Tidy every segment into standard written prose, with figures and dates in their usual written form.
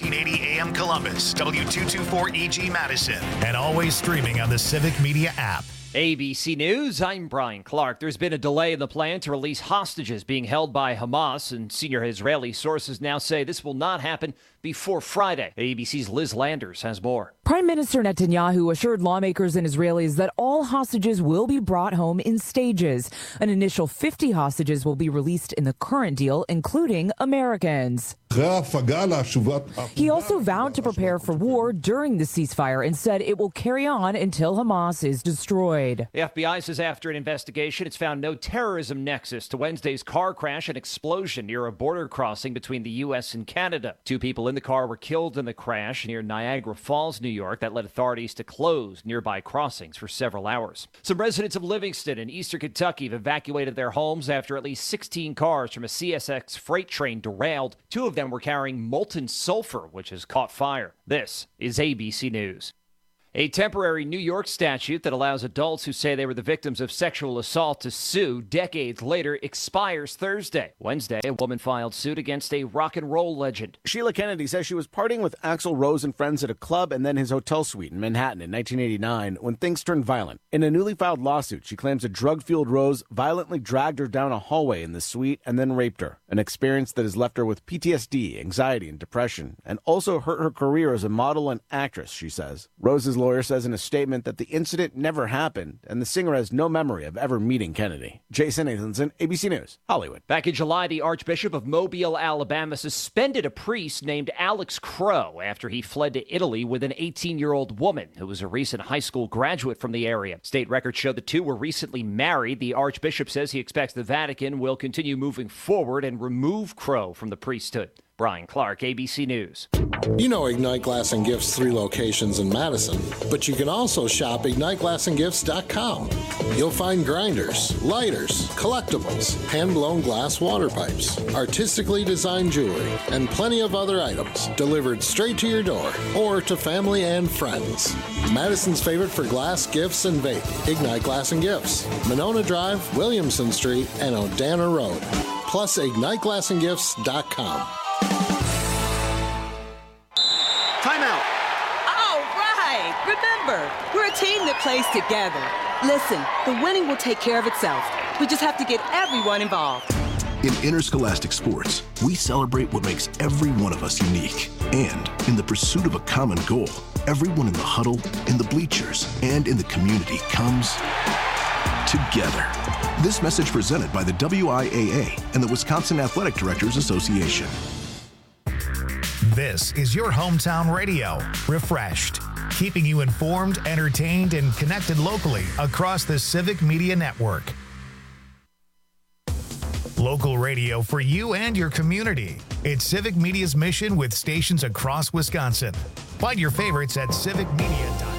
1480 AM Columbus, W224EG Madison, and always streaming on the Civic Media app. ABC News, I'm Brian Clark. There's been a delay in the plan to release hostages being held by Hamas, and senior Israeli sources now say this will not happen before Friday. ABC's Liz Landers has more. Prime Minister Netanyahu assured lawmakers and Israelis that all hostages will be brought home in stages. An initial 50 hostages will be released in the current deal, including Americans. He also vowed to prepare for war during the ceasefire and said it will carry on until Hamas is destroyed. The FBI says after an investigation, it's found no terrorism nexus to Wednesday's car crash and explosion near a border crossing between the U.S. and Canada. 2 people in the car were killed in the crash near Niagara Falls, New York, that led authorities to close nearby crossings for several hours. Some residents of Livingston in eastern Kentucky have evacuated their homes after at least 16 cars from a CSX freight train derailed. 2 of them were carrying molten sulfur, which has caught fire. This is ABC News. A temporary New York statute that allows adults who say they were the victims of sexual assault to sue decades later expires Thursday. Wednesday, a woman filed suit against a rock and roll legend. Sheila Kennedy says she was partying with Axl Rose and friends at a club and then his hotel suite in Manhattan in 1989 when things turned violent. In a newly filed lawsuit, she claims a drug-fueled Rose violently dragged her down a hallway in the suite and then raped her, an experience that has left her with PTSD, anxiety, and depression, and also hurt her career as a model and actress, she says. Rose's lawyer says in a statement that the incident never happened and the singer has no memory of ever meeting Kennedy. Jason Nathanson, ABC News, Hollywood. Back in July, the Archbishop of Mobile, Alabama, suspended a priest named Alex Crow after he fled to Italy with an 18-year-old woman who was a recent high school graduate from the area. State records show the two were recently married. The Archbishop says he expects the Vatican will continue moving forward and remove Crow from the priesthood. Brian Clark, ABC News. You know Ignite Glass and Gifts' 3 locations in Madison, but you can also shop IgniteGlassandGifts.com. You'll find grinders, lighters, collectibles, hand-blown glass water pipes, artistically designed jewelry, and plenty of other items delivered straight to your door or to family and friends. Madison's favorite for glass, gifts, and vape. Ignite Glass and Gifts, Monona Drive, Williamson Street, and Odana Road. Plus IgniteGlassandGifts.com. Timeout. All right. Remember, we're a team that plays together. Listen, the winning will take care of itself. We just have to get everyone involved. In interscholastic sports, we celebrate what makes every one of us unique. And in the pursuit of a common goal, everyone in the huddle, in the bleachers, and in the community comes together. This message presented by the WIAA and the Wisconsin Athletic Directors Association. This is your hometown radio, Refreshed, keeping you informed, entertained, and connected locally across the Civic Media Network. Local radio for you and your community. It's Civic Media's mission with stations across Wisconsin. Find your favorites at civicmedia.com.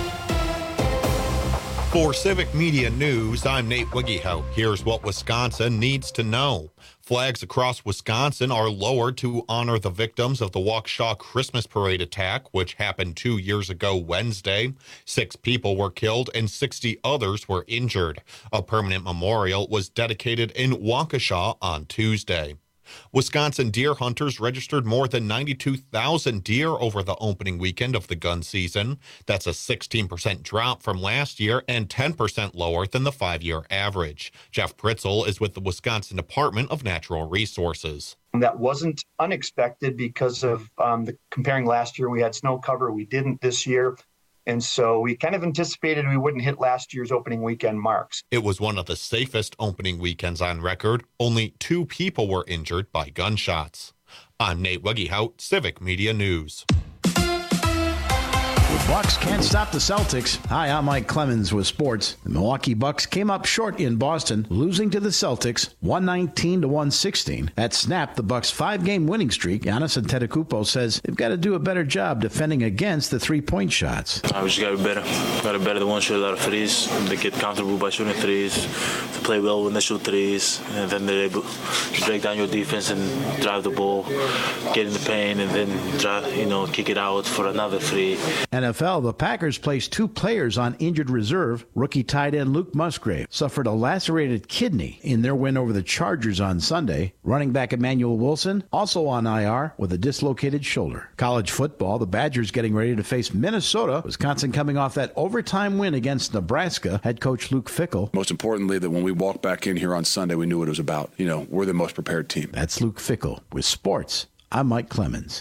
For Civic Media News, I'm Nate Wiggyhout. Here's what Wisconsin needs to know. Flags across Wisconsin are lowered to honor the victims of the Waukesha Christmas Parade attack, which happened 2 years ago Wednesday. 6 people were killed and 60 others were injured. A permanent memorial was dedicated in Waukesha on Tuesday. Wisconsin deer hunters registered more than 92,000 deer over the opening weekend of the gun season. That's a 16% drop from last year and 10% lower than the 5-year average. Jeff Pritzel is with the Wisconsin Department of Natural Resources. That wasn't unexpected because of comparing last year. We had snow cover. We didn't this year. And so we kind of anticipated we wouldn't hit last year's opening weekend marks. It was one of the safest opening weekends on record. Only 2 people were injured by gunshots. I'm Nate Wiggyhout, Civic Media News. The Bucks can't stop the Celtics. Hi, I'm Mike Clemens with sports. The Milwaukee Bucks came up short in Boston, losing to the Celtics 119-116. That snapped the Bucks' 5-game winning streak. Giannis Antetokounmpo says they've got to do a better job defending against the three-point shots. We just got to be better. Got to be better than one shoot a lot of threes. They get comfortable by shooting threes. To play well when they shoot threes, and then they're able to break down your defense and drive the ball, get in the paint, and then try, kick it out for another three. And NFL, the Packers placed 2 players on injured reserve. Rookie tight end Luke Musgrave suffered a lacerated kidney in their win over the Chargers on Sunday. Running back Emmanuel Wilson also on IR with a dislocated shoulder. College football, the Badgers getting ready to face Minnesota. Wisconsin coming off that overtime win against Nebraska. Head coach Luke Fickell. Most importantly, that when we walked back in here on Sunday, we knew what it was about. We're the most prepared team. That's Luke Fickell with sports. I'm Mike Clemens.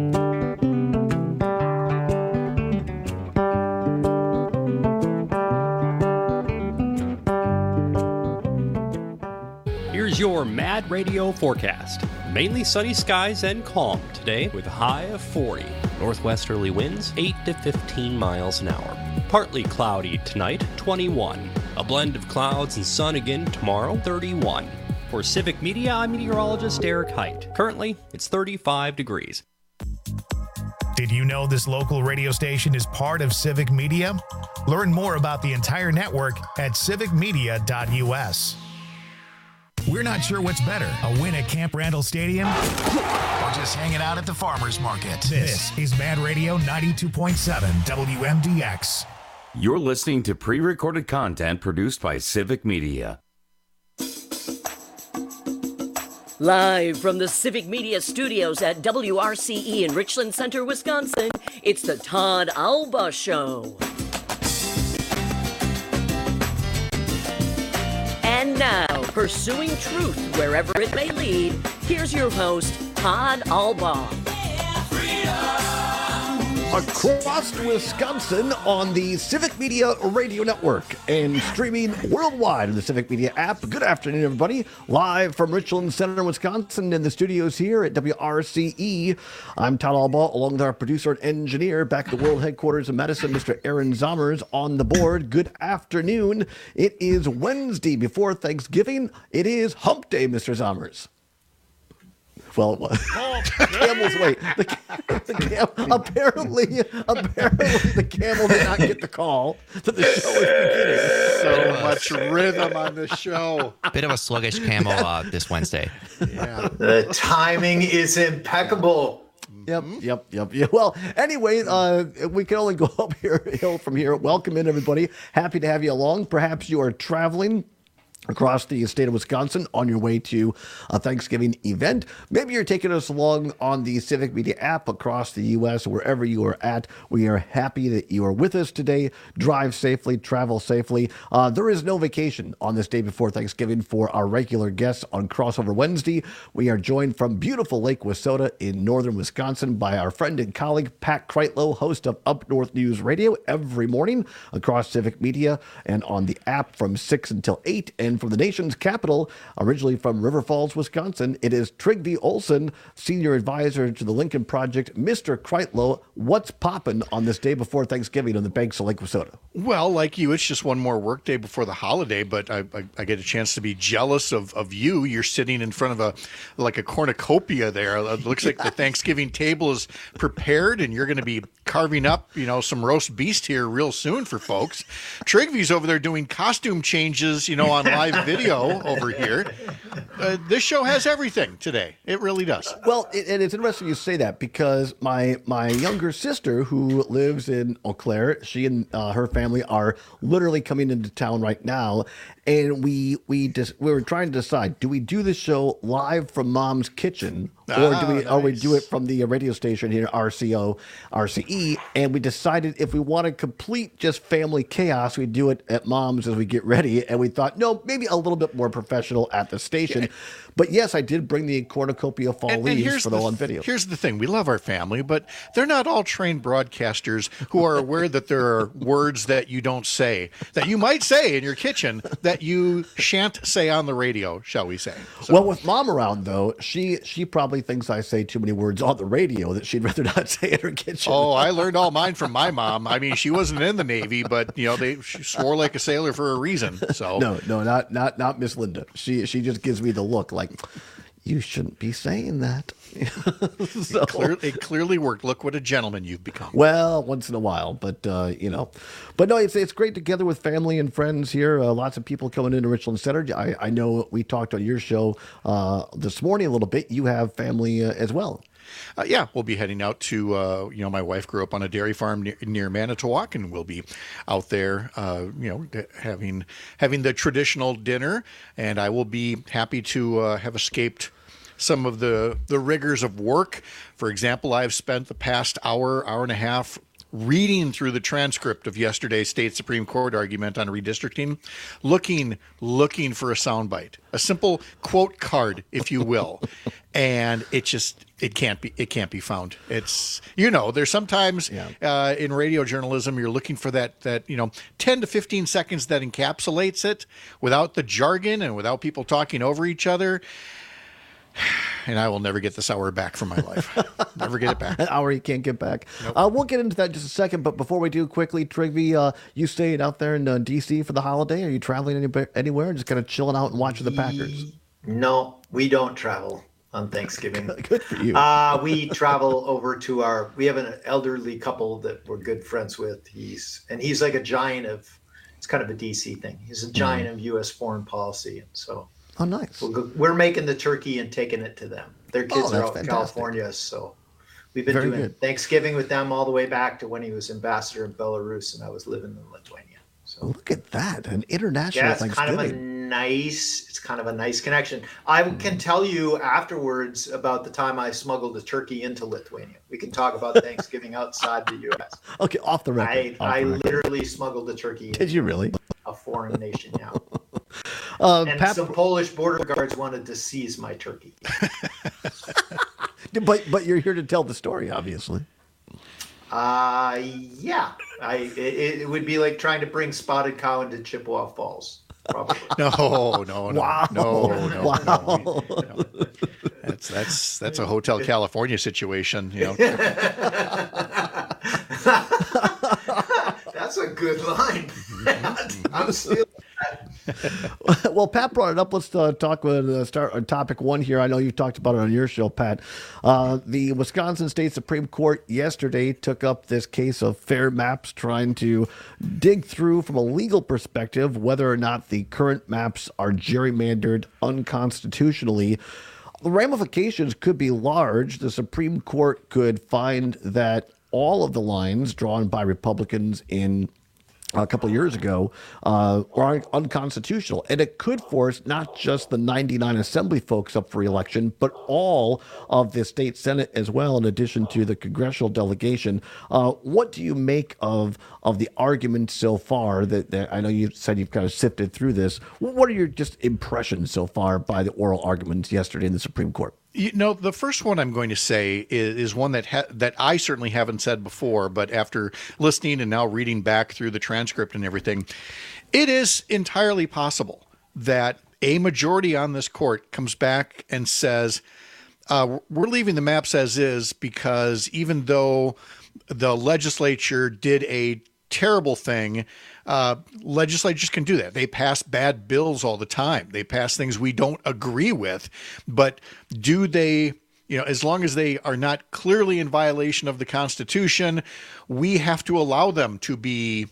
Here's your Mad Radio forecast. Mainly sunny skies and calm today with a high of 40. Northwesterly winds 8 to 15 miles an hour. Partly cloudy tonight, 21. A blend of clouds and sun again tomorrow, 31. For Civic Media, I'm meteorologist Eric Height. Currently, it's 35 degrees. Did you know this local radio station is part of Civic Media? Learn more about the entire network at civicmedia.us. We're not sure what's better, a win at Camp Randall Stadium or just hanging out at the farmer's market. This is Mad Radio 92.7 WMDX. You're listening to pre-recorded content produced by Civic Media. Live from the Civic Media Studios at WRCE in Richland Center, Wisconsin, it's the Todd Alba Show. And now, pursuing truth wherever it may lead, here's your host, Todd Alba. Across Wisconsin on the Civic Media Radio Network and streaming worldwide on the Civic Media app. Good afternoon, everybody. Live from Richland Center, Wisconsin, in the studios here at WRCE. I'm Todd Alba, along with our producer and engineer back at the world headquarters in Madison, Mr. Aaron Zommers on the board. Good afternoon. It is Wednesday before Thanksgiving. It is Hump Day, Mr. Zommers. Well, camel's wait. Apparently, the camel did not get the call that the show is beginning. So much rhythm on this show. Bit of a sluggish camel this Wednesday. Yeah, the timing is impeccable. Yep. Well, anyway, we can only go uphill from here. Welcome in, everybody. Happy to have you along. Perhaps you are traveling across the state of Wisconsin on your way to a Thanksgiving event. Maybe you're taking us along on the Civic Media app across the U.S., wherever you are at. We are happy that you are with us today. Drive safely, travel safely. There is no vacation on this day before Thanksgiving for our regular guests on Crossover Wednesday. We are joined from beautiful Lake Wissota in northern Wisconsin by our friend and colleague, Pat Kreitlow, host of Up North News Radio every morning across Civic Media and on the app from 6 until 8. And from the nation's capital, originally from River Falls, Wisconsin, it is Trygve Olsen, senior advisor to the Lincoln Project. Mr. Kreitlow, what's popping on this day before Thanksgiving on the banks of Lake Wissota? Well, like you, it's just one more work day before the holiday, but I get a chance to be jealous of you. You're sitting in front of a cornucopia there. It looks like the Thanksgiving table is prepared, and you're going to be carving up, some roast beast here real soon for folks. Trygve's over there doing costume changes, on live video over here. This show has everything today. It really does. Well, and it's interesting you say that because my younger sister, who lives in Eau Claire, she and her family are literally coming into town right now, and we were trying to decide: do we do the show live from Mom's kitchen, or we do it from the radio station here, RCE? And we decided if we wanted complete just family chaos, we do it at Mom's as we get ready. And we thought, no, maybe a little bit more professional at the station. But yes, I did bring the cornucopia fall leaves for the on video. Here's the thing. We love our family, but they're not all trained broadcasters who are aware that there are words that you don't say, that you might say in your kitchen, that you shan't say on the radio, shall we say. So. Well, with Mom around, though, she probably thinks I say too many words on the radio that she'd rather not say in her kitchen. Oh, I learned all mine from my mom. I mean, she wasn't in the Navy, but, she swore like a sailor for a reason. So No, not Miss Linda. She just gives me the look like, you shouldn't be saying that. So, it clearly worked. Look what a gentleman you've become. Well, once in a while, but But no, it's great together with family and friends here. Lots of people coming into Richland Center. I know we talked on your show this morning a little bit. You have family as well. we'll be heading out to, my wife grew up on a dairy farm near Manitowoc, and we'll be out there, having the traditional dinner. And I will be happy to have escaped some of the rigors of work. For example, I've spent the past hour and a half reading through the transcript of yesterday's state Supreme Court argument on redistricting, looking for a soundbite, a simple quote card, if you will. And it can't be found. It's, there's sometimes in radio journalism, you're looking for that 10 to 15 seconds that encapsulates it without the jargon and without people talking over each other. And I will never get this hour back from my life. Never get it back. An hour you can't get back. Nope. We'll get into that in just a second. But before we do, quickly, Trigby, you stayed out there in D.C. for the holiday? Are you traveling anywhere? Just kind of chilling out and watching the Packers? No, we don't travel on Thanksgiving. Good for you. We travel over to we have an elderly couple that we're good friends with. He's like a giant it's kind of a D.C. thing. He's a giant of U.S. foreign policy. And so... Oh, nice. We're making the turkey and taking it to them. Their kids are out in California, so we've been doing Thanksgiving with them all the way back to when he was ambassador in Belarus and I was living in Lithuania. So look at that, an international Thanksgiving. It's kind of a nice connection. I can tell you afterwards about the time I smuggled a turkey into Lithuania. We can talk about Thanksgiving outside the U.S. Okay, off the record. I literally smuggled a turkey. Did you really? A foreign nation now. And some Polish border guards wanted to seize my turkey. But you're here to tell the story, obviously. Yeah. It would be like trying to bring Spotted Cow into Chippewa Falls. Probably. No. Wow. No. That's a Hotel California situation, That's a good line. I'm still. Well, Pat brought it up. Let's talk with start on topic one here. I know you talked about it on your show, Pat. The Wisconsin State Supreme Court yesterday took up this case of Fair Maps, trying to dig through from a legal perspective whether or not the current maps are gerrymandered unconstitutionally. The ramifications could be large. The Supreme Court could find that all of the lines drawn by Republicans in a couple of years ago are unconstitutional. And it could force not just the 99 Assembly folks up for re-election, but all of the state Senate as well, in addition to the congressional delegation. What do you make of the argument so far? That I know you said you've kind of sifted through this. What are your just impressions so far by the oral arguments yesterday in the Supreme Court? The first one I'm going to say is one that I certainly haven't said before, but after listening and now reading back through the transcript and everything, it is entirely possible that a majority on this court comes back and says, we're leaving the maps as is because even though the legislature did a terrible thing, legislatures can do that. They pass bad bills all the time. They pass things we don't agree with, but do they, as long as they are not clearly in violation of the Constitution, we have to allow them to be,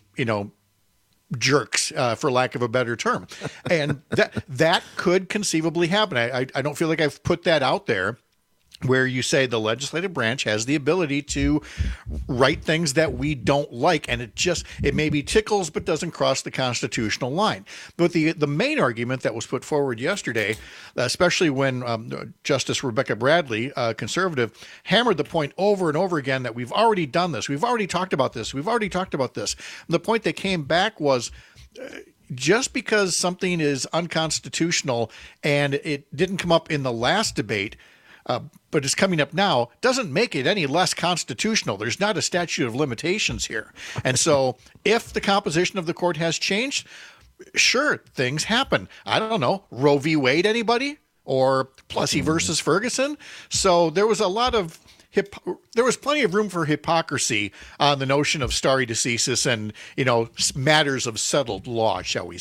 jerks, for lack of a better term. And that could conceivably happen. I don't feel like I've put that out there, where you say the legislative branch has the ability to write things that we don't like, and it maybe tickles but doesn't cross the constitutional line. But the main argument that was put forward yesterday, especially when Justice Rebecca Bradley, conservative, hammered the point over and over again that we've already done this, we've already talked about this, we've already talked about this. And the point that came back was, just because something is unconstitutional and it didn't come up in the last debate, but it's coming up now, doesn't make it any less constitutional. There's not a statute of limitations here. And so if the composition of the court has changed, sure, things happen. I don't know, Roe v. Wade, anybody? Or Plessy versus Ferguson? So there was there was plenty of room for hypocrisy on the notion of stare decisis and, matters of settled law, shall we say.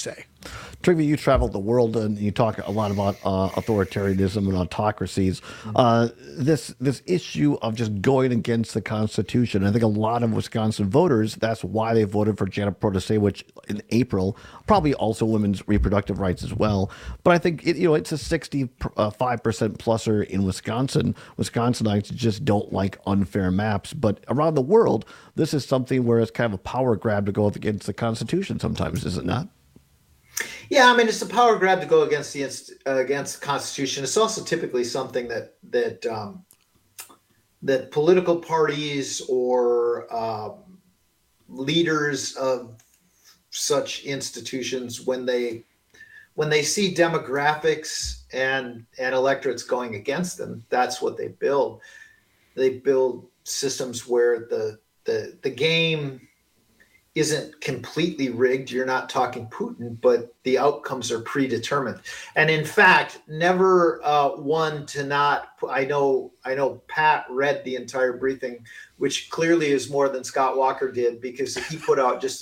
Trygve, you traveled the world and you talk a lot about authoritarianism and autocracies. This issue of just going against the Constitution, I think a lot of Wisconsin voters, that's why they voted for Janet Protasiewicz in April, probably also women's reproductive rights as well. But I think it's a 65% pluser in Wisconsin. Wisconsinites just don't like unfair maps. But around the world, this is something where it's kind of a power grab to go against the Constitution sometimes, is it not? Yeah, I mean, it's a power grab to go against the Constitution. It's also typically something that political parties or leaders of such institutions, when they see demographics and electorates going against them, that's what they build. They build systems where the game isn't completely rigged. You're not talking Putin, but the outcomes are predetermined. And in fact, never one to not. I know Pat read the entire briefing, which clearly is more than Scott Walker did, because he put out just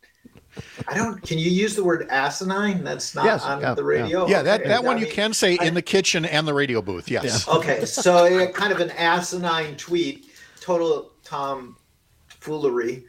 can you use the word asinine? That's not on the radio. Yeah, that one you can say in the kitchen and the radio booth. Yes. Yeah. Okay, so kind of an asinine tweet, total tomfoolery.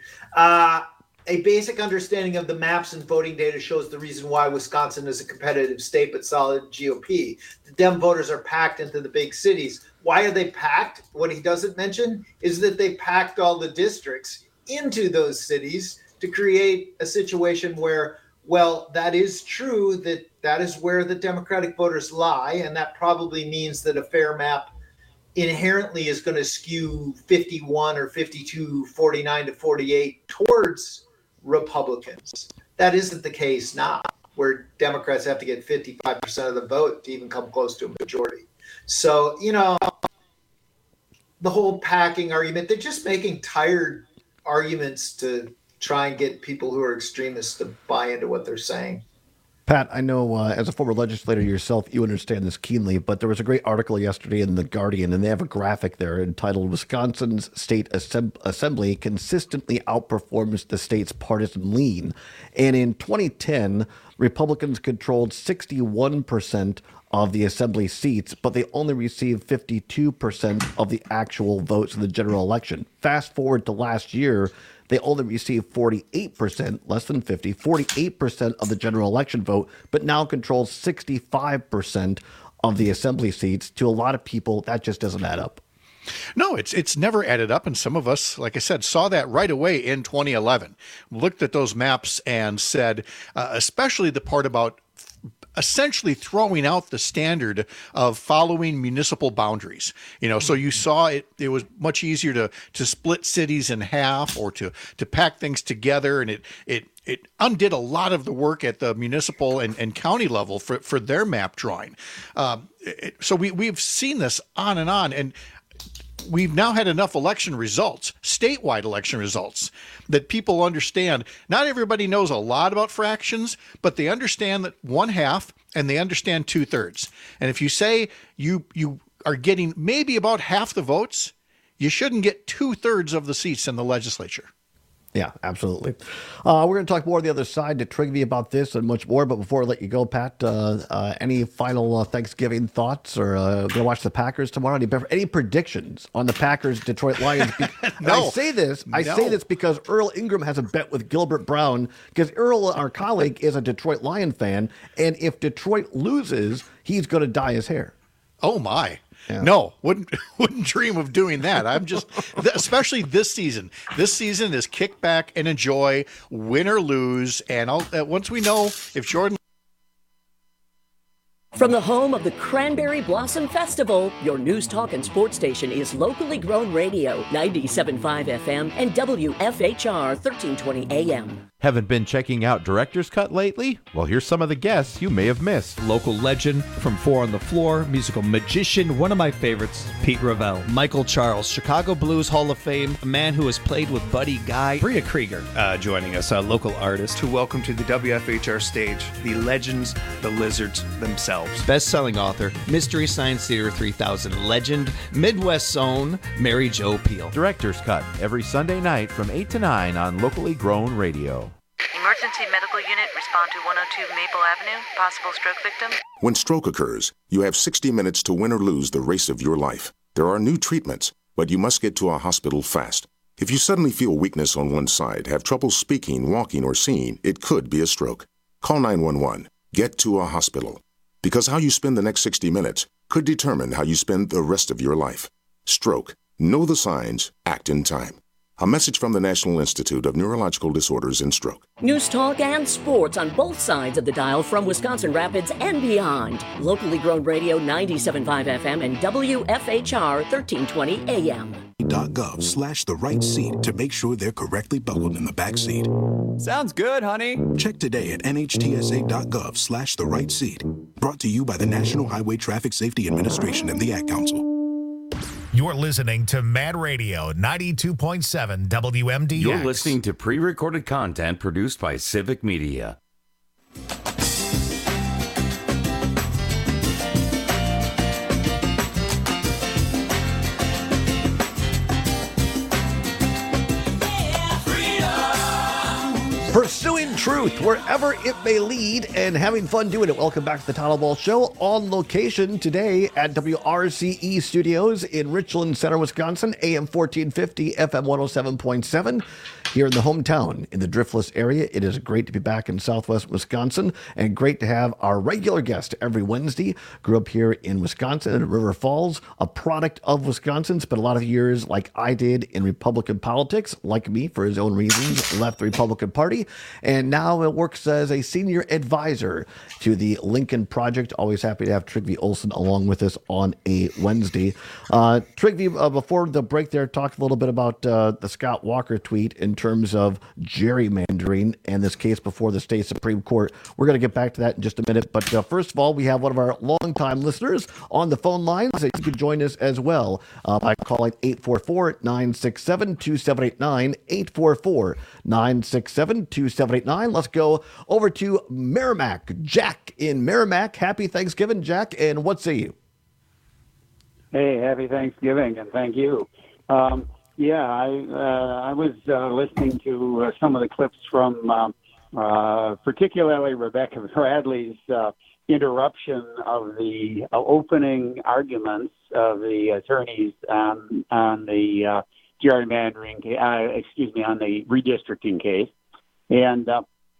A basic understanding of the maps and voting data shows the reason why Wisconsin is a competitive state but solid GOP. The Dem voters are packed into the big cities. Why are they packed? What he doesn't mention is that they packed all the districts into those cities to create a situation where, well, that is true, that is where the Democratic voters lie, and that probably means that a fair map inherently is going to skew 51 or 52, 49 to 48 towards Republicans. That isn't the case now, where Democrats have to get 55% of the vote to even come close to a majority. So, the whole packing argument, they're just making tired arguments to try and get people who are extremists to buy into what they're saying. Pat, I know as a former legislator yourself, you understand this keenly, but there was a great article yesterday in The Guardian, and they have a graphic there entitled "Wisconsin's State Assembly Consistently Outperforms the State's Partisan Lean." And in 2010, Republicans controlled 61% of the assembly seats, but they only received 52% of the actual votes in the general election. Fast forward to last year, they only received 48%, less than 50, 48% of the general election vote, but now control 65% of the assembly seats. To a lot of people, that just doesn't add up. No, it's never added up. And some of us, like I said, saw that right away in 2011. Looked at those maps and said, especially the part about essentially throwing out the standard of following municipal boundaries. So you saw it was much easier to split cities in half or to pack things together. And it undid a lot of the work at the municipal and county level for their map drawing. So we've seen this on, and we've now had enough election results, statewide election results, that people understand. Not everybody knows a lot about fractions, but they understand that 1/2 and they understand 2/3. And if you say you are getting maybe about half the votes, you shouldn't get 2/3 of the seats in the legislature. Yeah, absolutely. We're going to talk more on the other side to Trygve about this and much more. But before I let you go, Pat, any final Thanksgiving thoughts, or going to watch the Packers tomorrow? Any predictions on the Packers Detroit Lions? No. I say this because Earl Ingram has a bet with Gilbert Brown, because Earl, our colleague, is a Detroit Lion fan, and if Detroit loses, he's going to dye his hair. Oh my. Yeah. No, wouldn't dream of doing that. I'm just, especially this season. This season is kick back and enjoy, win or lose. And once we know if Jordan. From the home of the Cranberry Blossom Festival, your news, talk, and sports station is Locally Grown Radio, 97.5 FM and WFHR 1320 AM. Haven't been checking out Director's Cut lately? Well, here's some of the guests you may have missed. Local legend from Four on the Floor, musical magician, one of my favorites, Pete Ravel. Michael Charles, Chicago Blues Hall of Fame, a man who has played with Buddy Guy. Bria Krieger joining us, a local artist. To welcome to the WFHR stage, the legends, the lizards themselves. Best-selling author, Mystery Science Theater 3000 legend, Midwest's own, Mary Jo Peel. Director's Cut, every Sunday night from 8 to 9 on Locally Grown Radio. Emergency medical unit, respond to 102 Maple Avenue. Possible stroke victim. When stroke occurs, you have 60 minutes to win or lose the race of your life. There are new treatments, but you must get to a hospital fast. If you suddenly feel weakness on one side, have trouble speaking, walking, or seeing, it could be a stroke. Call 911. Get to a hospital. Because how you spend the next 60 minutes could determine how you spend the rest of your life. Stroke. Know the signs. Act in time. A message from the National Institute of Neurological Disorders and Stroke. News talk and sports on both sides of the dial from Wisconsin Rapids and beyond. Locally grown radio 97.5 FM and WFHR 1320 AM. .gov/the right seat to make sure they're correctly buckled in the back seat. Sounds good, honey. Check today at nhtsa.gov/the right seat. Brought to you by the National Highway Traffic Safety Administration and the Ad Council. You're listening to Mad Radio 92.7 WMDX. You're listening to pre-recorded content produced by Civic Media. Pursuing truth wherever it may lead and having fun doing it. Welcome back to the Todd Ball Show, on location today at WRCE Studios in Richland Center, Wisconsin, AM 1450, FM 107.7. Here in the hometown, in the Driftless area, it is great to be back in Southwest Wisconsin and great to have our regular guest every Wednesday. Grew up here in Wisconsin in River Falls, a product of Wisconsin. Spent a lot of years, like I did, in Republican politics. Like me, for his own reasons, left the Republican Party. And now it works as a senior advisor to the Lincoln Project. Always happy to have Trygve Olsen along with us on a Wednesday. Trygve, before the break there, talked a little bit about the Scott Walker tweet in terms of gerrymandering and this case before the state Supreme Court. We're going to get back to that in just a minute. But first of all, we have one of our longtime listeners on the phone lines. You can join us as well by calling 844-967-2789, 844-967-2789. Let's go over to Merrimack. Jack in Merrimack. Happy Thanksgiving, Jack. And what say you? Hey, happy Thanksgiving, and thank you. I was listening to some of the clips from particularly Rebecca Bradley's interruption of the opening arguments of the attorneys on the gerrymandering, on the redistricting case. And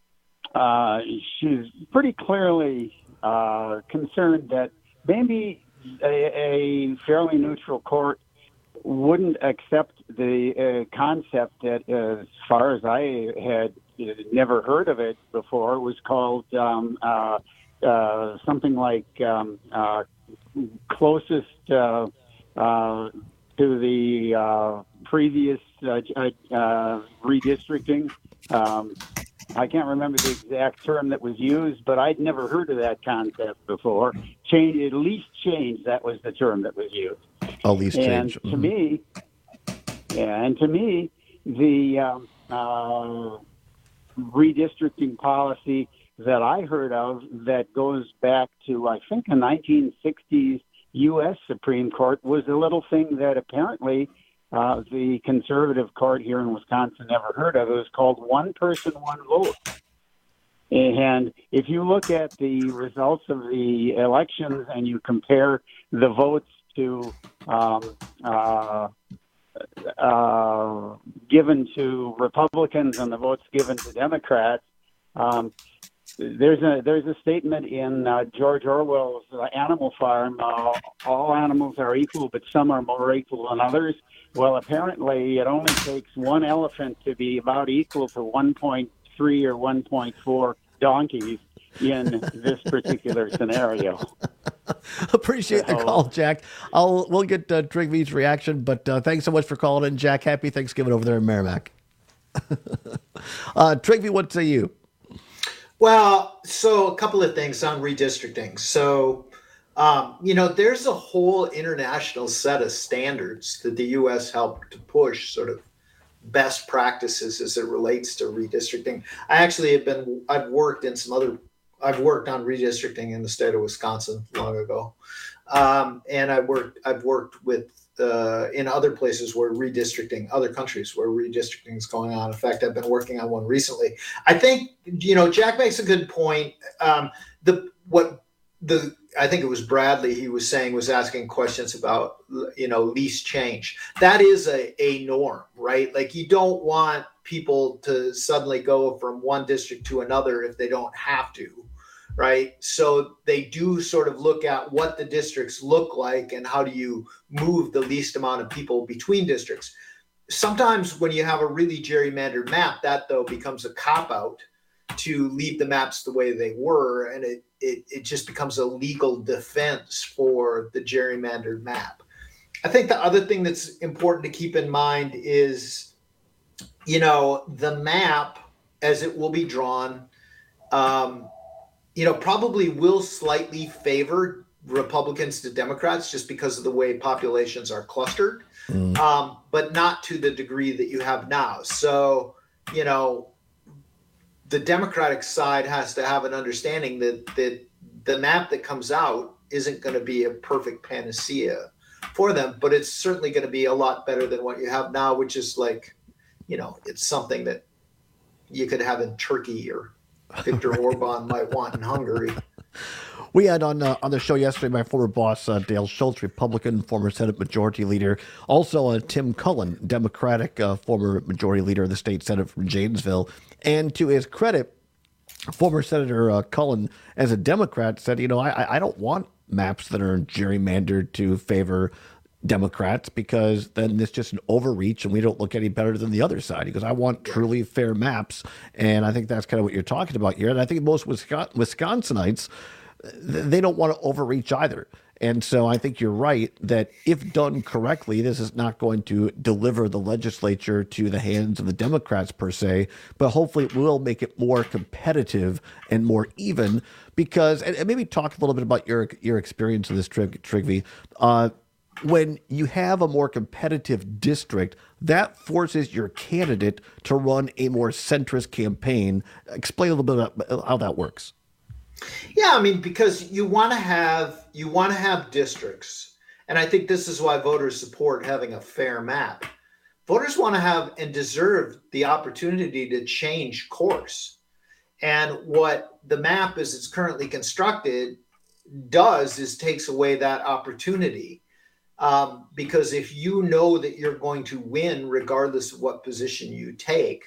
she's pretty clearly concerned that maybe a fairly neutral court wouldn't accept the concept that, as far as I had never heard of it before, was called something like closest to the previous redistricting. I can't remember the exact term that was used, but I'd never heard of that concept before. At least change, that was the term that was used. At least change. And to me, the redistricting policy that I heard of that goes back to, I think, the 1960s U.S. Supreme Court was a little thing that apparently the conservative court here in Wisconsin never heard of. It was called one person, one vote. And if you look at the results of the elections and you compare the votes to given to Republicans and the votes given to Democrats, there's a statement in George Orwell's Animal Farm, all animals are equal, but some are more equal than others. Well, apparently it only takes one elephant to be about equal to 1.3 or 1.4 donkeys in this particular scenario. Appreciate the call, Jack. We'll get Trygve's reaction, but thanks so much for calling in, Jack. Happy Thanksgiving over there in Merrimack. Trygve, what say you? Well, so a couple of things on redistricting. So, there's a whole international set of standards that the U.S. helped to push, sort of best practices as it relates to redistricting. I've worked on redistricting in the state of Wisconsin long ago. And I've worked with in other places where other countries where redistricting is going on. In fact, I've been working on one recently. I think, Jack makes a good point. I think it was Bradley he was asking questions about, lease change. That is a norm, right? Like, you don't want people to suddenly go from one district to another if they don't have to, right? So they do sort of look at what the districts look like and how do you move the least amount of people between districts. Sometimes when you have a really gerrymandered map, that though becomes a cop-out to leave the maps the way they were, and it just becomes a legal defense for the gerrymandered map. I think the other thing that's important to keep in mind is, the map as it will be drawn, probably will slightly favor Republicans to Democrats just because of the way populations are clustered, but not to the degree that you have now. So, the Democratic side has to have an understanding that the map that comes out isn't going to be a perfect panacea for them, but it's certainly going to be a lot better than what you have now, which is like, it's something that you could have in Turkey or Viktor Orban might want in Hungary. We had on the show yesterday my former boss, Dale Schultz, Republican, former Senate Majority Leader. Also, Tim Cullen, Democratic, former Majority Leader of the state Senate from Janesville. And to his credit, former Senator Cullen, as a Democrat, said, I don't want maps that are gerrymandered to favor Democrats because then it's just an overreach and we don't look any better than the other side. He goes, I want truly fair maps. And I think that's kind of what you're talking about here. And I think most Wisconsinites, they don't want to overreach either. And so I think you're right that if done correctly, this is not going to deliver the legislature to the hands of the Democrats per se, but hopefully it will make it more competitive and more even because, and maybe talk a little bit about your experience in this, Trygve. When you have a more competitive district, that forces your candidate to run a more centrist campaign. Explain a little bit about how that works. Yeah, because you want to have districts, and I think this is why voters support having a fair map. Voters want to have and deserve the opportunity to change course. And what the map as it's currently constructed does is takes away that opportunity. Because if you know that you're going to win regardless of what positions you take,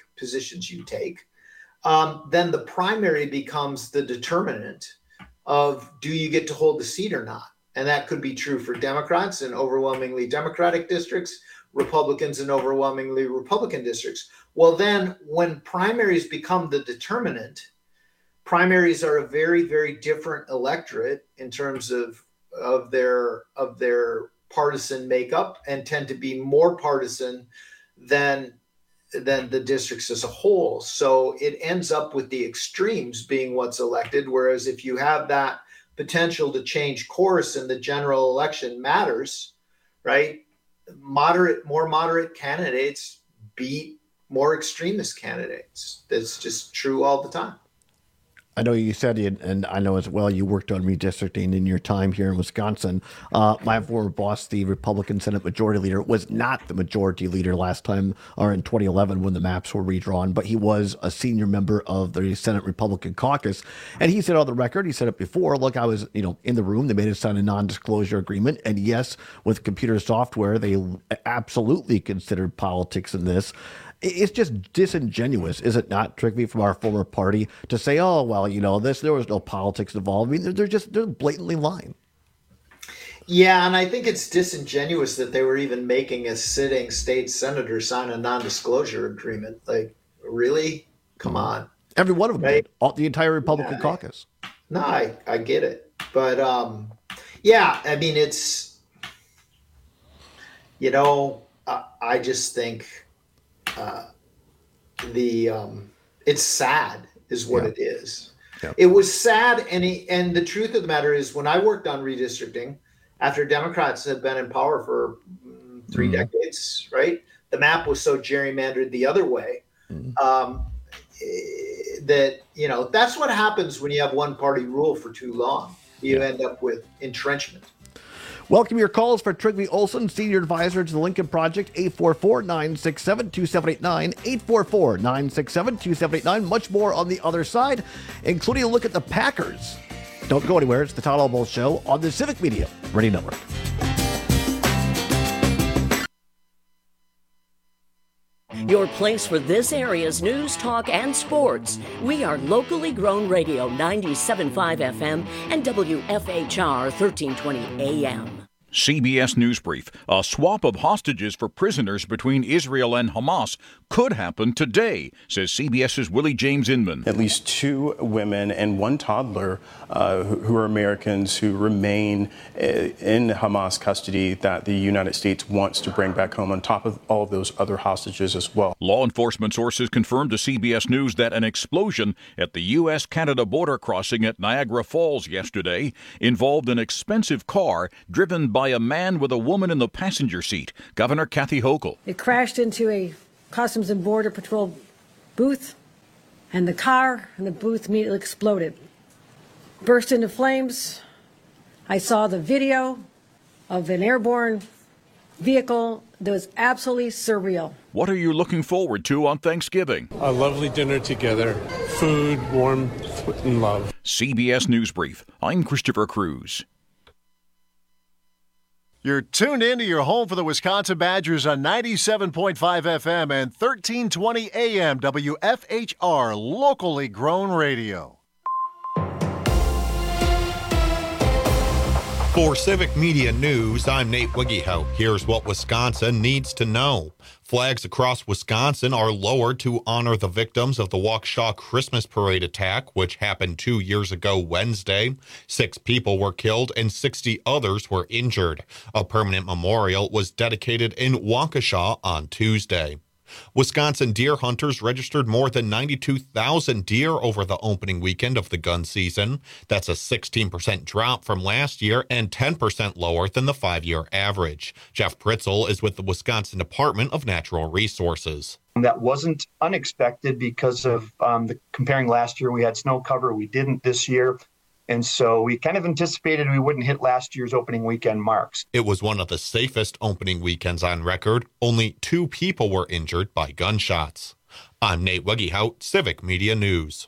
then the primary becomes the determinant of do you get to hold the seat or not. And that could be true for Democrats in overwhelmingly Democratic districts, Republicans in overwhelmingly Republican districts. Well, then when primaries become the determinant, primaries are a very, very different electorate in terms of their partisan makeup and tend to be more partisan than the districts as a whole. So it ends up with the extremes being what's elected. Whereas if you have that potential to change course and the general election matters, right? More moderate candidates beat more extremist candidates. That's just true all the time. I know you said, and I know as well, you worked on redistricting in your time here in Wisconsin. My former boss, the Republican Senate Majority Leader, was not the Majority Leader last time, or in 2011 when the maps were redrawn, but he was a senior member of the Senate Republican Caucus. And he said on the record, he said it before, look, I was in the room, they made us sign a non-disclosure agreement. And yes, with computer software, they absolutely considered politics in this. It's just disingenuous, is it not, Trygve, from our former party to say, oh, well, there was no politics involved. They're blatantly lying. Yeah, and I think it's disingenuous that they were even making a sitting state senator sign a non-disclosure agreement. Like, really? Come on. Every one of them did. The entire Republican caucus. No, I get it. But, yeah, it's, I just think it's sad is what it is. Yeah. It was sad. And the truth of the matter is when I worked on redistricting after Democrats had been in power for 3 decades, right? The map was so gerrymandered the other way that, that's what happens when you have one party rule for too long. You end up with entrenchment. Welcome your calls for Trygve Olson, Senior Advisor to the Lincoln Project, 844-967-2789, 844-967-2789. Much more on the other side, including a look at the Packers. Don't go anywhere. It's the Todd Almost Show on the Civic Media Radio Network. Your place for this area's news, talk, and sports. We are locally grown radio 97.5 FM and WFHR 1320 AM. CBS News Brief. A swap of hostages for prisoners between Israel and Hamas could happen today, says CBS's Willie James Inman. At least 2 women and 1 toddler who are Americans who remain in Hamas custody that the United States wants to bring back home on top of all of those other hostages as well. Law enforcement sources confirmed to CBS News that an explosion at the U.S.-Canada border crossing at Niagara Falls yesterday involved an expensive car driven by a man with a woman in the passenger seat. Governor Kathy Hochul. It crashed into a Customs and Border Patrol booth, and the car and the booth immediately exploded. Burst into flames. I saw the video of an airborne vehicle that was absolutely surreal. What are you looking forward to on Thanksgiving? A lovely dinner together, food, warmth, and love. CBS News Brief. I'm Christopher Cruz. You're tuned in to your home for the Wisconsin Badgers on 97.5 FM and 1320 AM WFHR, locally grown radio. For Civic Media News, I'm Nate Wiggyhout. Here's what Wisconsin needs to know. Flags across Wisconsin are lowered to honor the victims of the Waukesha Christmas Parade attack, which happened 2 years ago Wednesday. 6 people were killed and 60 others were injured. A permanent memorial was dedicated in Waukesha on Tuesday. Wisconsin deer hunters registered more than 92,000 deer over the opening weekend of the gun season. That's a 16% drop from last year and 10% lower than the 5-year average. Jeff Pritzel is with the Wisconsin Department of Natural Resources. That wasn't unexpected because of comparing last year. We had snow cover. We didn't this year. And so we kind of anticipated we wouldn't hit last year's opening weekend marks. It was one of the safest opening weekends on record. Only 2 people were injured by gunshots. I'm Nate Wiggyhout, Civic Media News.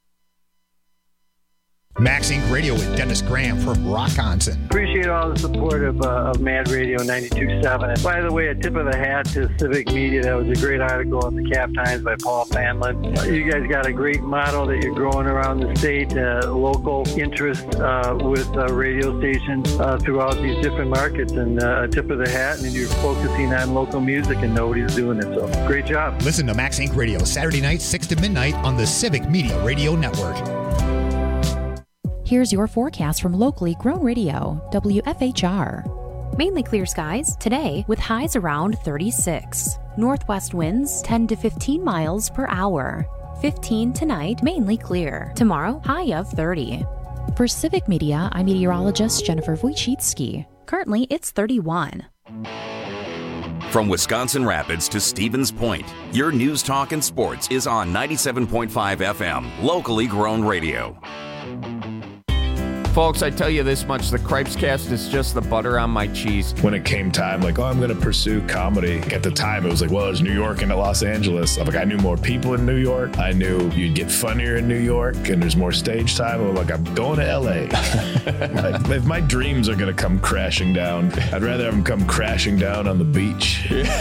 Max Inc. Radio with Dennis Graham from Rockonson. Appreciate all the support of Mad Radio 92.7. And by the way, a tip of the hat to Civic Media. That was a great article in the Cap Times by Paul Fanlin. You guys got a great model that you're growing around the state, local interest with radio stations throughout these different markets. And a tip of the hat, and you're focusing on local music, and nobody's doing it. So great job. Listen to Max Inc. Radio Saturday nights 6 to midnight on the Civic Media Radio Network. Here's your forecast from locally grown radio, WFHR. Mainly clear skies today with highs around 36. Northwest winds 10 to 15 miles per hour. 15 tonight, mainly clear. Tomorrow, high of 30. For Civic Media, I'm meteorologist Jennifer Wojcicki. Currently, it's 31. From Wisconsin Rapids to Stevens Point, your news, talk, and sports is on 97.5 FM, locally grown radio. Folks, I tell you this much, the Cripescast is just the butter on my cheese. When it came time, like, I'm going to pursue comedy. At the time, it was like, well, it's New York and Los Angeles. I'm like, I knew more people in New York. I knew you'd get funnier in New York and there's more stage time. I'm like, I'm going to LA. Like, if my dreams are going to come crashing down, I'd rather have them come crashing down on the beach.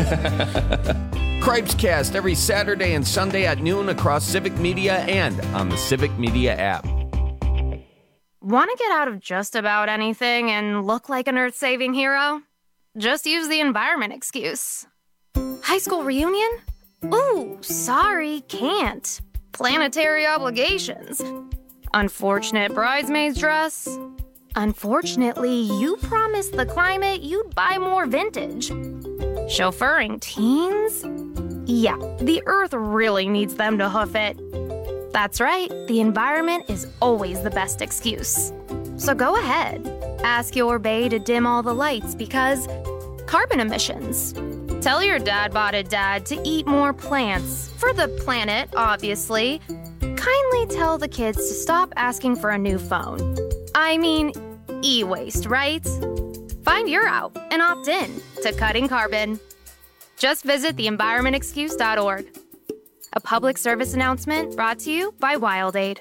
Cripescast every Saturday and Sunday at noon across Civic Media and on the Civic Media app. Want to get out of just about anything and look like an earth-saving hero? Just use the environment excuse. High school reunion? Ooh, sorry, can't. Planetary obligations. Unfortunate bridesmaid's dress. Unfortunately, you promised the climate you'd buy more vintage. Chauffeuring teens? Yeah, the earth really needs them to hoof it. That's right, the environment is always the best excuse. So go ahead, ask your bae to dim all the lights because carbon emissions. Tell your dad-botted dad to eat more plants, for the planet, obviously. Kindly tell the kids to stop asking for a new phone. I mean, e-waste, right? Find your out and opt in to Cutting Carbon. Just visit theenvironmentexcuse.org. A public service announcement brought to you by WildAid.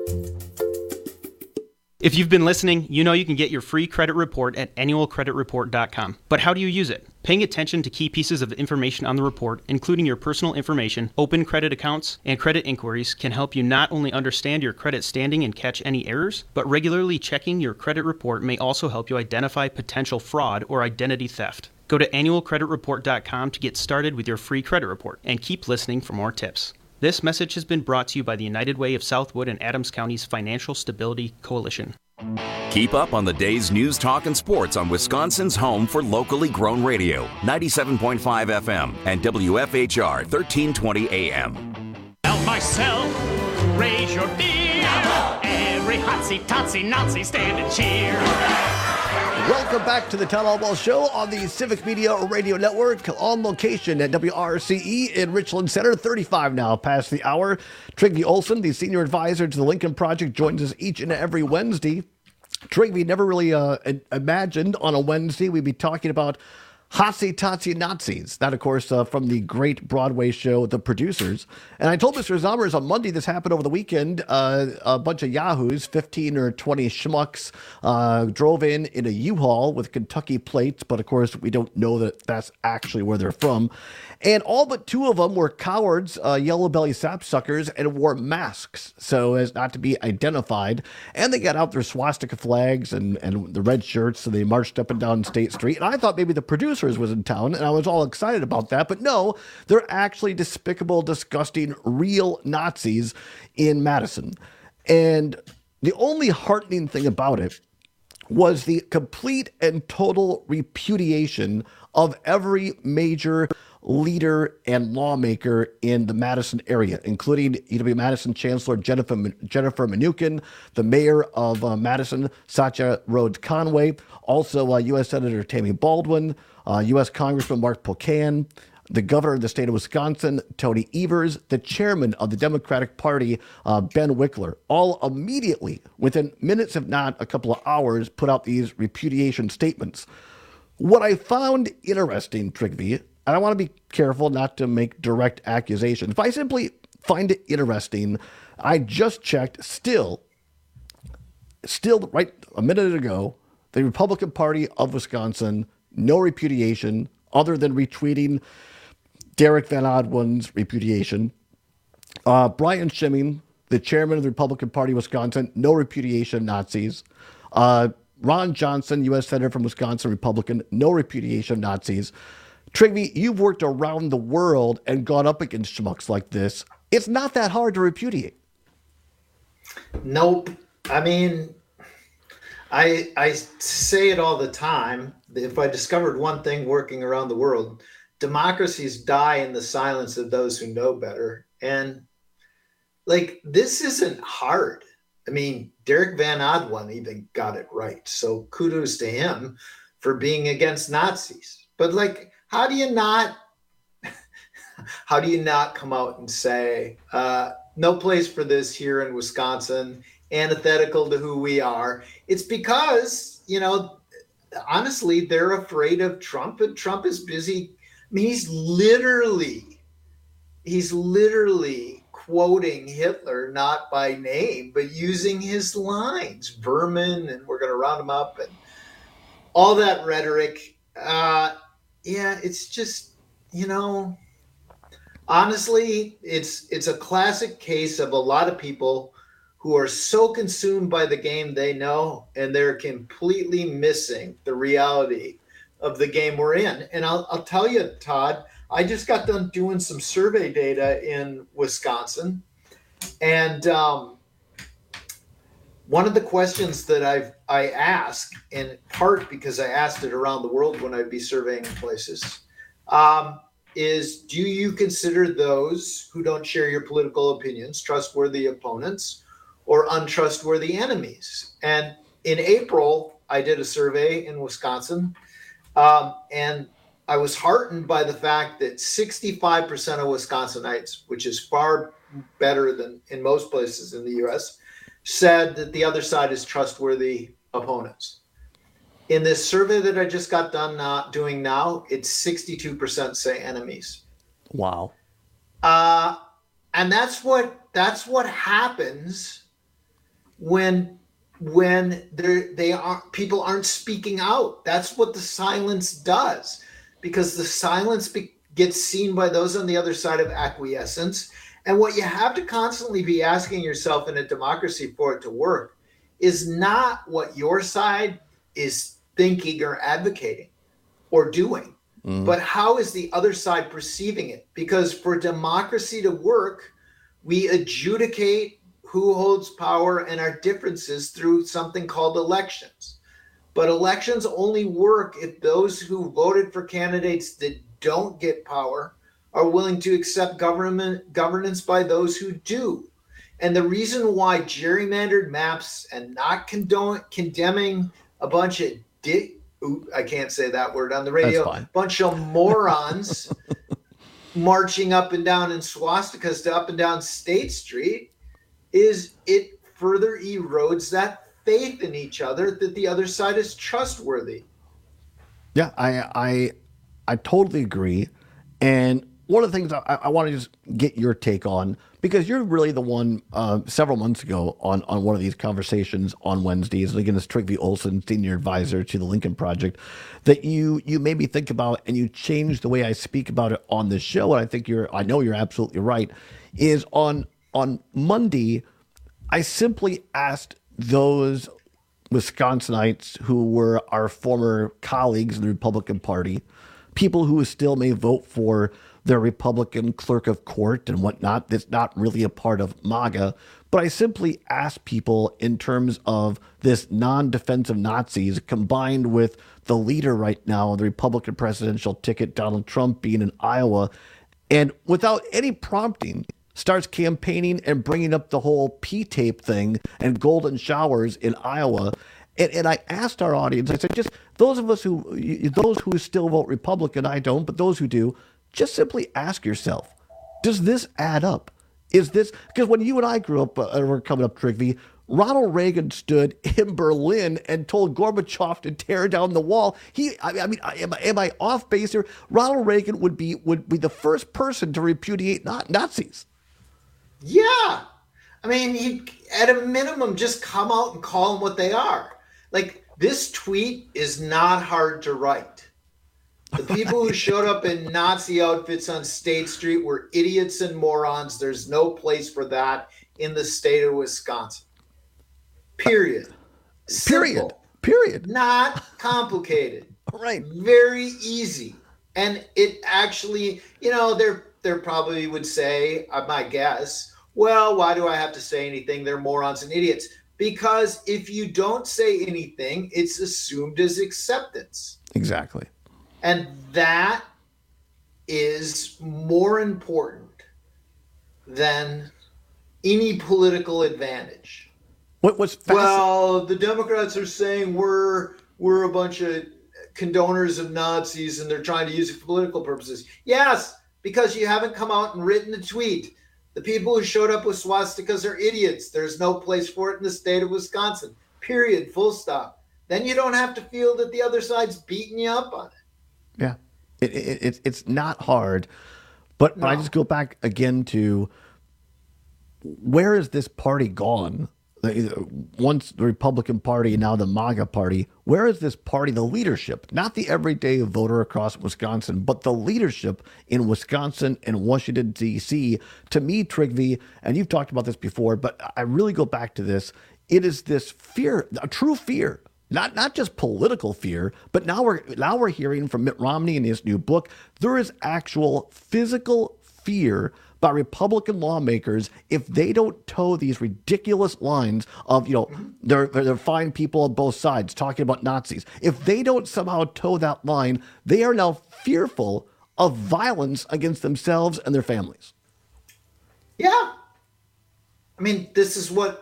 If you've been listening, you know you can get your free credit report at annualcreditreport.com. But how do you use it? Paying attention to key pieces of information on the report, including your personal information, open credit accounts, and credit inquiries, can help you not only understand your credit standing and catch any errors, but regularly checking your credit report may also help you identify potential fraud or identity theft. Go to annualcreditreport.com to get started with your free credit report, and keep listening for more tips. This message has been brought to you by the United Way of Southwood and Adams County's Financial Stability Coalition. Keep up on the day's news, talk, and sports on Wisconsin's home for locally grown radio, 97.5 FM and WFHR 1320 AM. Help myself, raise your beer. Every hotsy, totsy, Nazi stand and cheer. Welcome back to the Town Hall Ball Show on the Civic Media Radio Network, on location at WRCE in Richland Center. 35 now past the hour. Trygve Olsen, the senior advisor to the Lincoln Project, joins us each and every Wednesday. Trygve never really imagined on a Wednesday we'd be talking about Hotsy Totsy Nazis. That, of course, from the great Broadway show, The Producers. And I told Mr. Zommers on Monday, this happened over the weekend, a bunch of yahoos, 15 or 20 schmucks, drove in a U-Haul with Kentucky plates. But, of course, we don't know that that's actually where they're from. And all but two of them were cowards, yellow belly sapsuckers, and wore masks so as not to be identified. And they got out their swastika flags and the red shirts, and they marched up and down State Street. And I thought maybe the Producers was in town, and I was all excited about that. But no, they're actually despicable, disgusting, real Nazis in Madison. And the only heartening thing about it was the complete and total repudiation of every major leader and lawmaker in the Madison area, including UW-Madison Chancellor Jennifer Mnuchin, the mayor of Madison, Satya Rhodes Conway, also U.S. Senator Tammy Baldwin, U.S. Congressman Mark Pocan, the governor of the state of Wisconsin, Tony Evers, the chairman of the Democratic Party, Ben Wickler, all immediately, within minutes, if not a couple of hours, put out these repudiation statements. What I found interesting, Trygve, and I want to be careful not to make direct accusations. If I simply find it interesting, I just checked, still right a minute ago, the Republican Party of Wisconsin, no repudiation other than retweeting Derek Van Odwin's repudiation. Brian Schimming, the chairman of the Republican Party of Wisconsin, no repudiation Nazis. Ron Johnson, U.S. Senator from Wisconsin, Republican, no repudiation Nazis. Trygve, you've worked around the world and gone up against schmucks like this. It's not that hard to repudiate. Nope. I mean, I say it all the time. If I discovered one thing working around the world, democracies die in the silence of those who know better. And like, this isn't hard. I mean, Derek Van Odwin even got it right. So kudos to him for being against Nazis. But like, how do you not come out and say, no place for this here in Wisconsin, antithetical to who we are? It's because, honestly, they're afraid of Trump, and Trump is busy. I mean, he's literally quoting Hitler, not by name, but using his lines, vermin, and we're going to round him up, and all that rhetoric. Yeah, it's just, honestly, it's a classic case of a lot of people who are so consumed by the game they know, and they're completely missing the reality of the game we're in. And I'll tell you, Todd, I just got done doing some survey data in Wisconsin. And one of the questions that I ask, in part because I asked it around the world when I'd be surveying places, is, do you consider those who don't share your political opinions trustworthy opponents or untrustworthy enemies? And in April, I did a survey in Wisconsin, and I was heartened by the fact that 65% of Wisconsinites, which is far better than in most places in the U.S., said that the other side is trustworthy opponents. In this survey that I just got done doing now, it's 62% say enemies. Wow. And that's what happens when people aren't speaking out. That's what the silence does, because the silence gets seen by those on the other side of acquiescence. And what you have to constantly be asking yourself in a democracy for it to work is not what your side is thinking or advocating or doing, but how is the other side perceiving it? Because for democracy to work, we adjudicate who holds power and our differences through something called elections. But elections only work if those who voted for candidates that don't get power are willing to accept governance by those who do. And the reason why gerrymandered maps and not condemning a bunch of I can't say that word on the radio, bunch of morons marching up and down in swastikas to up and down State Street is it further erodes that faith in each other that the other side is trustworthy. Yeah, I totally agree. And one of the things I want to just get your take on, because you're really the one several months ago on one of these conversations on Wednesdays, again, as Trygve Olsen, senior advisor to the Lincoln Project, that you made me think about, and you changed the way I speak about it on the show. And I know you're absolutely right. Is on Monday, I simply asked those Wisconsinites who were our former colleagues in the Republican Party, people who still may vote for their Republican clerk of court and whatnot, that's not really a part of MAGA. But I simply asked people in terms of this non-defensive Nazis combined with the leader right now, the Republican presidential ticket, Donald Trump, being in Iowa, and without any prompting, starts campaigning and bringing up the whole P-tape thing and golden showers in Iowa. And I asked our audience, I said, just those who still vote Republican, I don't, but those who do, just simply ask yourself, does this add up? Is this, because when you and I grew up, were coming up, Trygve, Ronald Reagan stood in Berlin and told Gorbachev to tear down the wall. Am I off base here? Ronald Reagan would be the first person to repudiate Nazis. Yeah. I mean, he, at a minimum, just come out and call them what they are. Like, this tweet is not hard to write. The people who showed up in Nazi outfits on State Street were idiots and morons. There's no place for that in the state of Wisconsin. Period. Simple. Period. Not complicated. Right. Very easy. And it actually, there probably would say, my guess, well, why do I have to say anything? They're morons and idiots. Because if you don't say anything, it's assumed as acceptance. Exactly. And that is more important than any political advantage. What's well, the Democrats are saying we're a bunch of condoners of Nazis and they're trying to use it for political purposes. Yes, because you haven't come out and written a tweet. The people who showed up with swastikas are idiots. There's no place for it in the state of Wisconsin. Period. Full stop. Then you don't have to feel that the other side's beating you up on it. Yeah, it's not hard, but no. I just go back again to where is this party gone? Once the Republican Party, now the MAGA Party, where is this party, the leadership, not the everyday voter across Wisconsin, but the leadership in Wisconsin and Washington, D.C. To me, Trygve, and you've talked about this before, but I really go back to this, it is this fear, a true fear. Not just political fear, but now we're hearing from Mitt Romney in his new book, there is actual physical fear by Republican lawmakers if they don't toe these ridiculous lines of, they're fine people on both sides talking about Nazis. If they don't somehow toe that line, they are now fearful of violence against themselves and their families. Yeah. I mean, this is what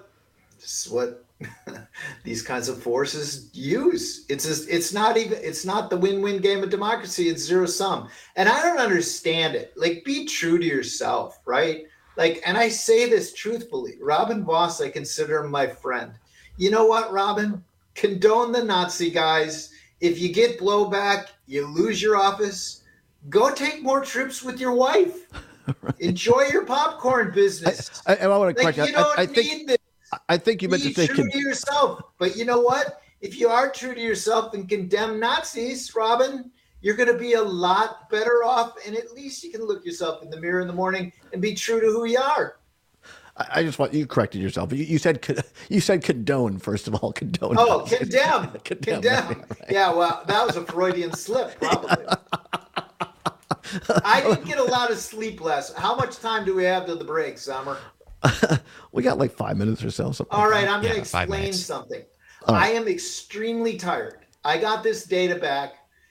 these kinds of forces use. It's not the win-win game of democracy. It's zero sum. And I don't understand it. Like, be true to yourself, right? Like, and I say this truthfully, Robin Voss, I consider him my friend. You know what, Robin? Condone the Nazi guys if you get blowback, you lose your office, go take more trips with your wife. Right. Enjoy your popcorn business. I want to correct you. Don't need this. I think you meant to say true to yourself. But you know what? If you are true to yourself and condemn Nazis, Robin, you're going to be a lot better off. And at least you can look yourself in the mirror in the morning and be true to who you are. I just want you corrected yourself. You said condone, first of all. Condone. Oh, condemn. Condemn. Right. Yeah, well, that was a Freudian slip, probably. I didn't get a lot of sleep last. How much time do we have till the break, Summer? We got like 5 minutes or so. All right, I'm going to explain something. I am extremely tired. I got this data back.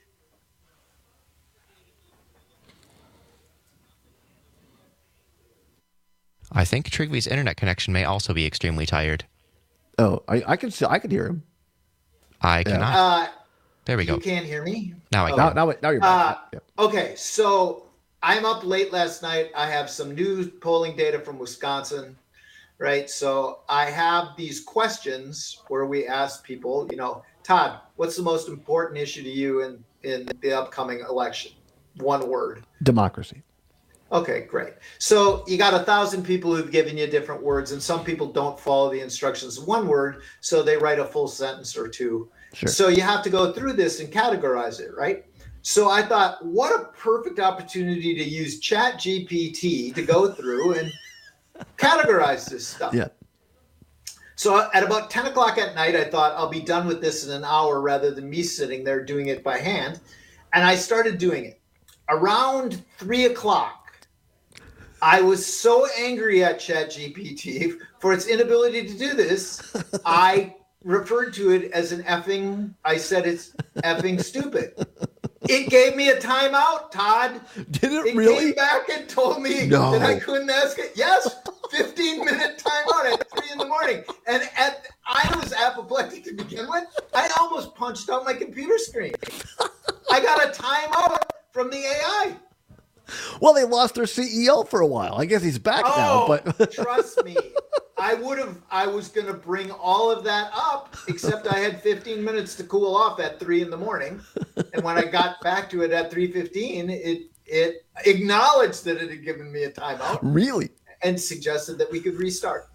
I think Trigvy's internet connection may also be extremely tired. Oh, I can hear him. I cannot. There we go. You can't hear me? Now I can. Now you're back. Okay, so I'm up late last night. I have some new polling data from Wisconsin, right? So I have these questions where we ask people, Todd, what's the most important issue to you in the upcoming election? One word. Democracy. Okay, great. So you got 1,000 people who've given you different words, and some people don't follow the instructions of one word, so they write a full sentence or two. Sure. So you have to go through this and categorize it, right? So I thought, what a perfect opportunity to use ChatGPT to go through and categorize this stuff. Yeah. So at about 10 o'clock at night, I thought I'll be done with this in an hour rather than me sitting there doing it by hand. And I started doing it. Around 3 o'clock, I was so angry at ChatGPT for its inability to do this. I referred to it as I said it's effing stupid. It gave me a timeout, Todd. Did it really? It came back and told me that I couldn't ask it. Yes, 15-minute timeout at 3 in the morning. And I was apoplectic to begin with. I almost punched out my computer screen. I got a timeout from the AI. Well, they lost their CEO for a while. I guess he's back now. But trust me, I was going to bring all of that up, except I had 15 minutes to cool off at 3 in the morning. And when I got back to it at 3:15, it acknowledged that it had given me a timeout. Really? And suggested that we could restart.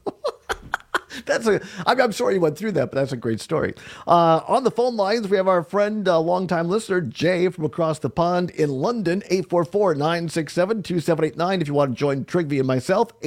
I'm sorry you went through that, but that's a great story. On the phone lines, we have our friend, longtime listener, Jay from across the pond in London, 844-967-2789. If you want to join Trigby and myself,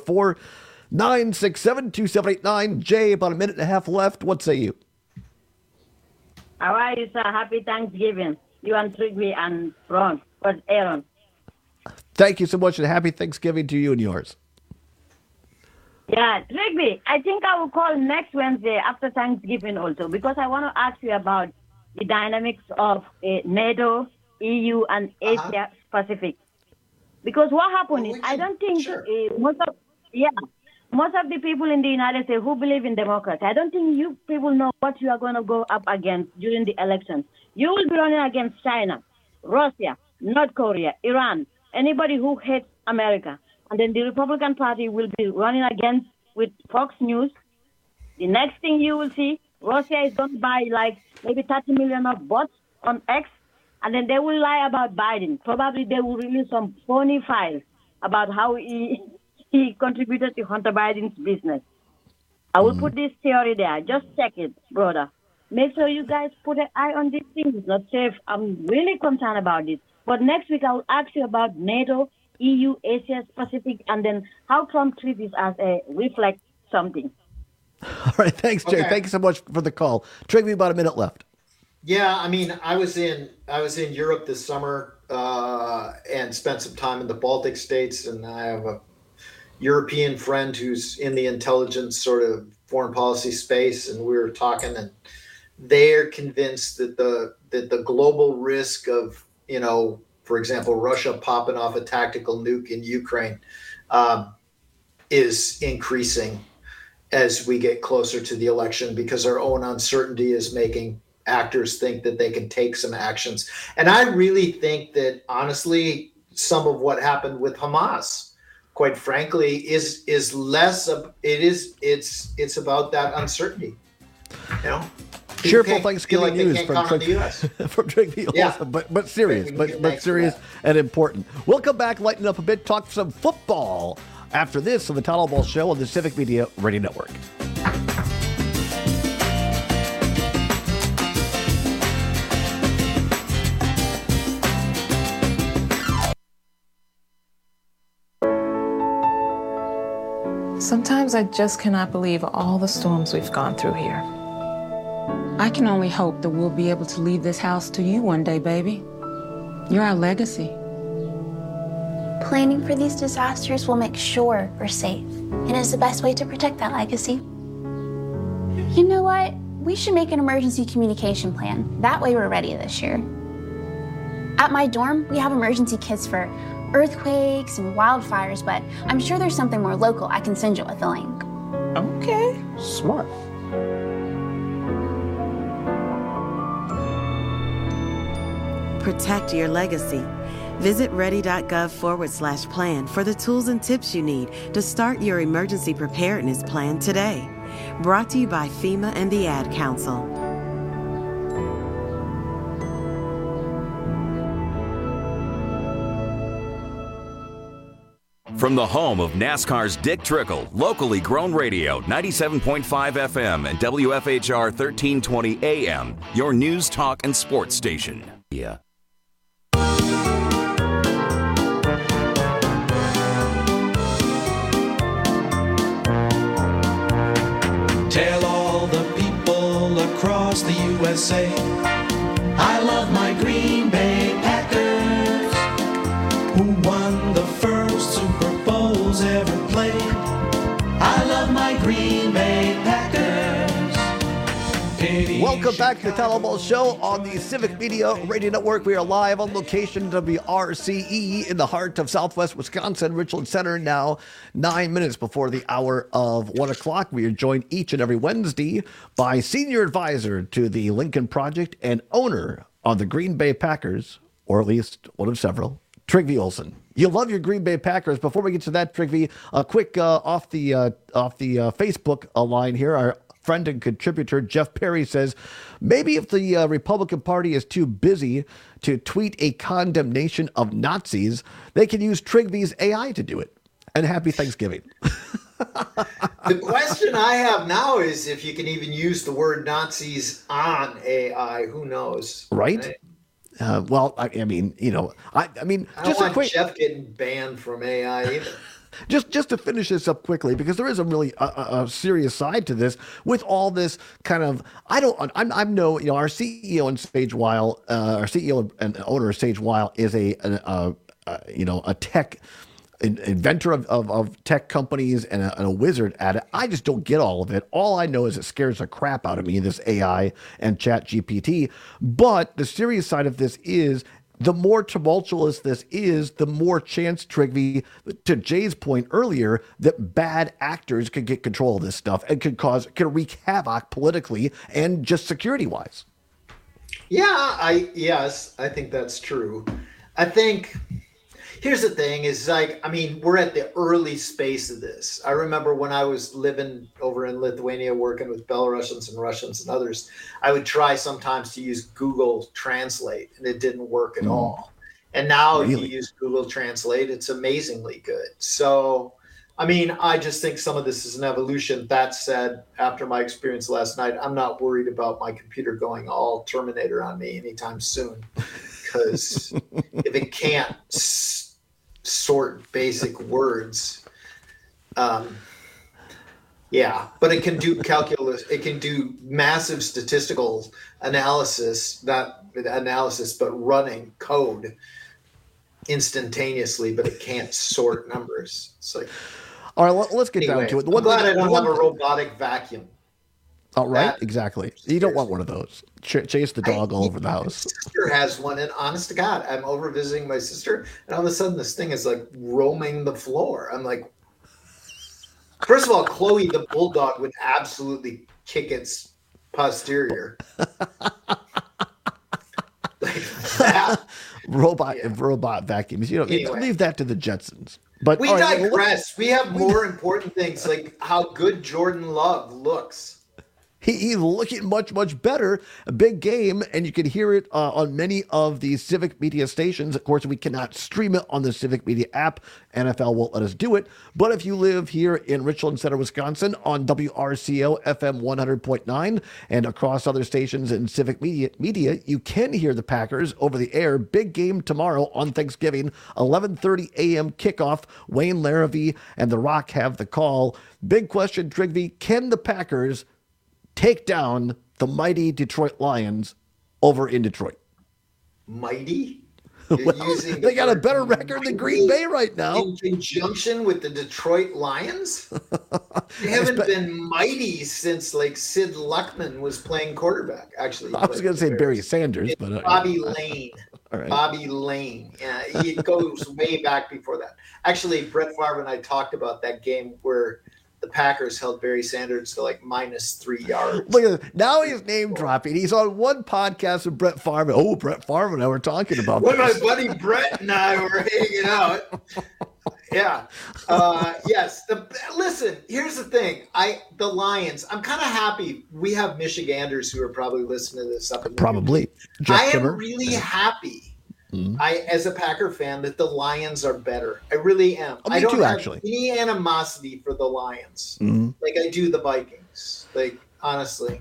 844-967-2789. Jay, about a minute and a half left. What say you? How are you, sir? Happy Thanksgiving. You and Trigby and Ron. What's Aaron? Thank you so much, and happy Thanksgiving to you and yours. Yeah, Trigby, I think I will call next Wednesday after Thanksgiving also, because I want to ask you about the dynamics of NATO, EU, and Asia Pacific. Because what happened is, I don't think most of the people in the United States who believe in democracy, I don't think you people know what you are going to go up against during the elections. You will be running against China, Russia, North Korea, Iran, anybody who hates America. And then the Republican Party will be running against with Fox News. The next thing you will see, Russia is going to buy like maybe 30 million of bots on X, and then they will lie about Biden. Probably they will release some phony files about how he contributed to Hunter Biden's business. I will put this theory there. Just check it, brother. Make sure you guys put an eye on these things. It's not safe. I'm really concerned about this. But next week I will ask you about NATO, EU, Asia Pacific, and then how Trump treats this as a reflect something. All right, thanks, Jay. Okay. Thank you so much for the call. Trigby, about a minute left. Yeah, I mean, I was in Europe this summer and spent some time in the Baltic states, and I have a European friend who's in the intelligence sort of foreign policy space, and we were talking, and they're convinced that the global risk of, for example, Russia popping off a tactical nuke in Ukraine is increasing as we get closer to the election, because our own uncertainty is making actors think that they can take some actions. And I really think that, honestly, some of what happened with Hamas, quite frankly, is less of it's about that uncertainty. Cheerful Thanksgiving news from Trigby Yeah. Olson, but serious, but serious and important. We'll come back, lighten up a bit, talk some football after this on the Town Hall Ball Show on the Civic Media Radio Network. Sometimes I just cannot believe all the storms we've gone through here. I can only hope that we'll be able to leave this house to you one day, baby. You're our legacy. Planning for these disasters will make sure we're safe, and is the best way to protect that legacy. You know what? We should make an emergency communication plan. That way we're ready this year. At my dorm, we have emergency kits for earthquakes and wildfires, but I'm sure there's something more local I can send you with a link. Okay. Smart. Protect your legacy. Visit ready.gov/plan for the tools and tips you need to start your emergency preparedness plan today. Brought to you by FEMA and the Ad Council. From the home of NASCAR's Dick Trickle, locally grown radio, 97.5 FM and WFHR 1320 AM, your news, talk, and sports station. Yeah. Tell all the people across the USA, I love my Green Bay Packers, who won the first Super Bowls ever played. I love my Green Bay Packers. Welcome back to the Town Hall Ball Show on the Civic Media Radio Network. We are live on location, WRCE, in the heart of Southwest Wisconsin, Richland Center. Now 9 minutes before the hour of 1 o'clock. We are joined each and every Wednesday by senior advisor to the Lincoln Project and owner of the Green Bay Packers, or at least one of several, Trigby Olson. You love your Green Bay Packers. Before we get to that, Trigby, a quick off the Facebook line here. Our friend and contributor Jeff Perry says, maybe if the Republican Party is too busy to tweet a condemnation of Nazis, they can use Trigby's AI to do it. And happy Thanksgiving. The question I have now is if you can even use the word Nazis on AI. Who knows? Right? Well, I mean, you know, I mean, I don't want Jeff getting banned from AI either. Just to finish this up quickly, because there is a really a serious side to this with all this kind of, I'm no, you know, our CEO in Sage Weil, our CEO and owner of Sage Weil is a tech inventor of tech companies and a wizard at it. I just don't get all of it. All I know is it scares the crap out of me, this AI and Chat GPT. But the serious side of this is, the more tumultuous this is, the more chance, Trigby, to Jay's point earlier, that bad actors could get control of this stuff and could wreak havoc politically and just security-wise. Yes, I think that's true. I think here's the thing is, like, I mean, we're at the early space of this. I remember when I was living over in Lithuania, working with Belarusians and Russians and others, I would try sometimes to use Google Translate, and it didn't work at all. And now if you use Google Translate, it's amazingly good. So, I mean, I just think some of this is an evolution. That said, after my experience last night, I'm not worried about my computer going all Terminator on me anytime soon, because if it can't sort basic words, but it can do calculus, it can do massive statistical analysis, but running code instantaneously, but it can't sort numbers. It's like, all right, let's get down to it. I'm glad I don't have a robotic vacuum. Oh, right, exactly. You don't want one of those. Chase the dog all over the house. My sister has one, and honest to God, I'm over visiting my sister, and all of a sudden this thing is like roaming the floor. I'm like, first of all, Chloe the bulldog would absolutely kick its posterior. Robot vacuums. You know, anyway, leave that to the Jetsons. But we digress. We have more important things, like how good Jordan Love looks. He's looking much, much better. A big game, and you can hear it on many of the Civic Media stations. Of course, we cannot stream it on the Civic Media app. NFL won't let us do it. But if you live here in Richland Center, Wisconsin, on WRCO FM 100.9 and across other stations in Civic Media, you can hear the Packers over the air. Big game tomorrow on Thanksgiving, 11:30 a.m. kickoff. Wayne Larrivee and The Rock have the call. Big question, Trigby, can the Packers take down the mighty Detroit Lions over in Detroit? Mighty? Well, they got a better record than Green Bay right now. In conjunction with the Detroit Lions? They haven't been mighty since like Sid Luckman was playing quarterback. Actually, I was going to say Barry Sanders, but Bobby Lane. All right. Bobby Lane. Yeah, it goes way back before that. Actually, Brett Favre and I talked about that game where the Packers held Barry Sanders to like -3 yards. Look at this. Now he's name dropping. He's on one podcast with Brett Favre. Oh, Brett Favre and I were talking about when this. my buddy Brett and I were hanging out. Yeah. Yes. Listen, here's the thing. The Lions, I'm kind of happy. We have Michiganders who are probably listening to this up in the Probably. I am really happy. As a Packer fan, that the Lions are better. I really am. Me I don't too, have actually. any animosity for the Lions, like I do the Vikings. Like honestly,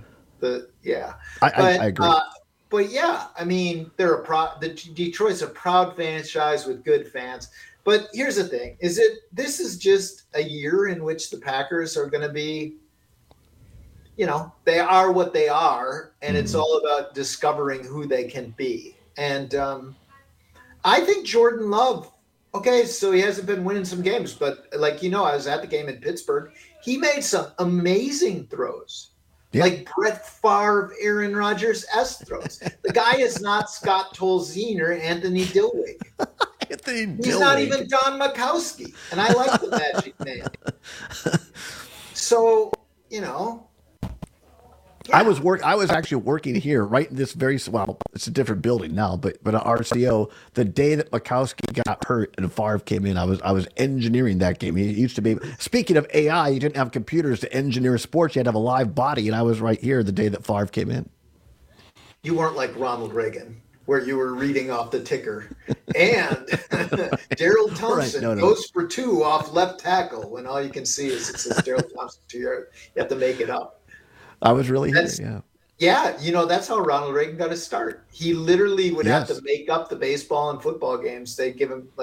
I agree. But yeah, I mean, they're Detroit's a proud franchise with good fans. But here's the thing: this is just a year in which the Packers are going to be, they are what they are, and it's all about discovering who they can be. And I think Jordan Love, okay, so he hasn't been winning some games, but I was at the game in Pittsburgh. He made some amazing throws. Yeah. Like Brett Favre, Aaron Rodgers-esque throws. The guy is not Scott Tolzien or Anthony Dilweg. He's not even Don Makowski, and I like the Magic Man. So, I was actually working here, right in this it's a different building now, but at RCO, the day that Makowski got hurt and Favre came in, I was engineering that game. He used to be, speaking of AI, you didn't have computers to engineer sports. You had to have a live body, and I was right here the day that Favre came in. You weren't like Ronald Reagan, where you were reading off the ticker. And Daryl Thompson goes for 2 off left tackle when all you can see is it says Daryl Thompson 2 yards. You have to make it up. I was really here, yeah. Yeah, that's how Ronald Reagan got his start. He literally would have to make up the baseball and football games. They'd give him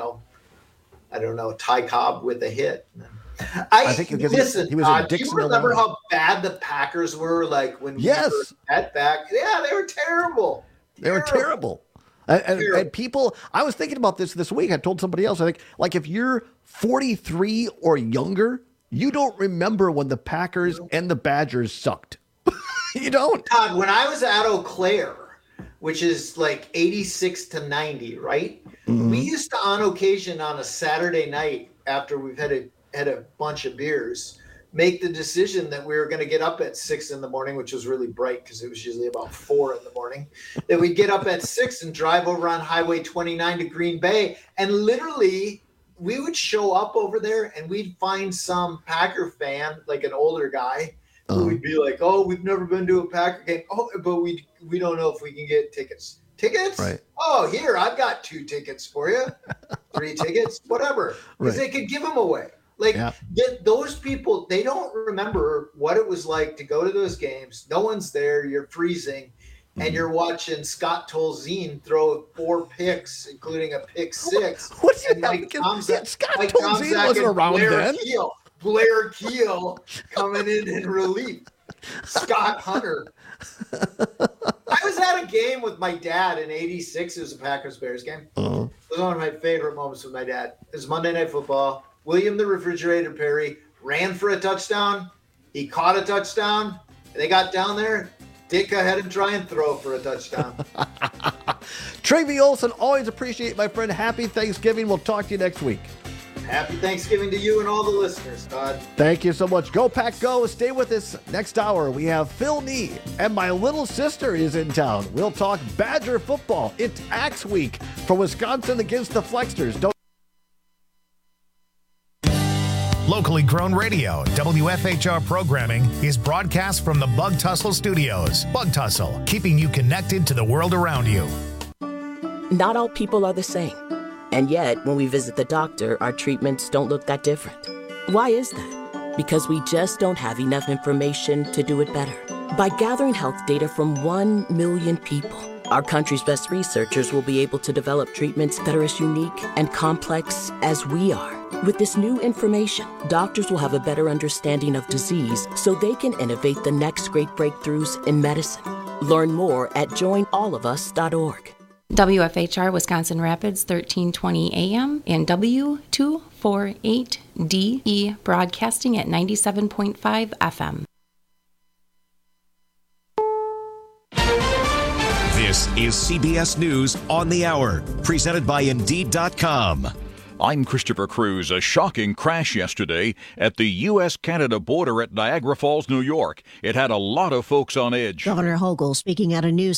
I don't know, Ty Cobb with a hit. I think he was a Dixon. Do you remember how bad the Packers were when we were at back? Yeah, they were terrible. They were terrible. And people, I was thinking about this week. I told somebody else, I think, if you're 43 or younger, you don't remember when the Packers and the Badgers sucked. You don't. God, when I was at Eau Claire, which is 86 to 90, right? Mm-hmm. We used to, on occasion, on a Saturday night after we've had a bunch of beers, make the decision that we were going to get up at 6 in the morning, which was really bright because it was usually about 4 in the morning, that we'd get up at 6 and drive over on Highway 29 to Green Bay, and literally we would show up over there and we'd find some Packer fan, like an older guy, who would be like, "Oh, we've never been to a Packer game. Oh, but we don't know if we can get tickets." Tickets? Right. Oh, here, I've got 2 tickets for you. 3 tickets, whatever. Because they could give them away. Those people, they don't remember what it was like to go to those games. No one's there. You're freezing. And you're watching Scott Tolzien throw 4 picks, including a pick 6. What do you Scott Tolzien wasn't around then. Blair Keel coming in relief. Scott Hunter. I was at a game with my dad in '86. It was a Packers-Bears game. It was one of my favorite moments with my dad. It was Monday Night Football. William the Refrigerator Perry ran for a touchdown. He caught a touchdown. They got down there. Dick ahead and try and throw for a touchdown. Trigby Olson, always appreciate my friend. Happy Thanksgiving. We'll talk to you next week. Happy Thanksgiving to you and all the listeners, Todd. Thank you so much. Go Pack Go. Stay with us next hour. We have Phil Nee, and my little sister is in town. We'll talk Badger football. It's Axe Week for Wisconsin against the Flexters. Locally grown radio, WFHR programming is broadcast from the Bug Tussle Studios. Bug Tussle, keeping you connected to the world around you. Not all people are the same. And yet, when we visit the doctor, our treatments don't look that different. Why is that? Because we just don't have enough information to do it better. By gathering health data from 1 million people, our country's best researchers will be able to develop treatments that are as unique and complex as we are. With this new information, doctors will have a better understanding of disease so they can innovate the next great breakthroughs in medicine. Learn more at joinallofus.org. WFHR Wisconsin Rapids 1320 AM and W248DE broadcasting at 97.5 FM. This is CBS News on the Hour, presented by Indeed.com. I'm Christopher Cruz. A shocking crash yesterday at the U.S.-Canada border at Niagara Falls, New York. It had a lot of folks on edge. Governor Hochul speaking at a news